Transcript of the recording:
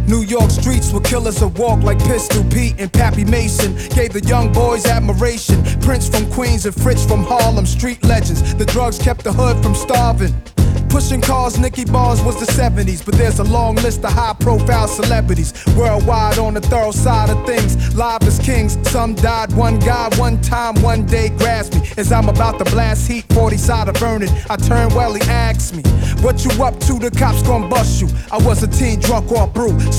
New York streets where killers would walk like Pistol Pete and Pappy Mason. Gave the young boys admiration. Prince from Queens and Fritz from Harlem, street legends. The drugs kept the hood from starving. Pushing cars, Nicky Bars was the 70s, but there's a long list of high-profile celebrities worldwide on the thorough side of things. Live as kings, some died. One guy, one time, one day grasped me as I'm about to blast heat, 40 side of burning. I turned well, he asked me, "What you up to? The cops gon' bust you." I was a teen drunk off brew.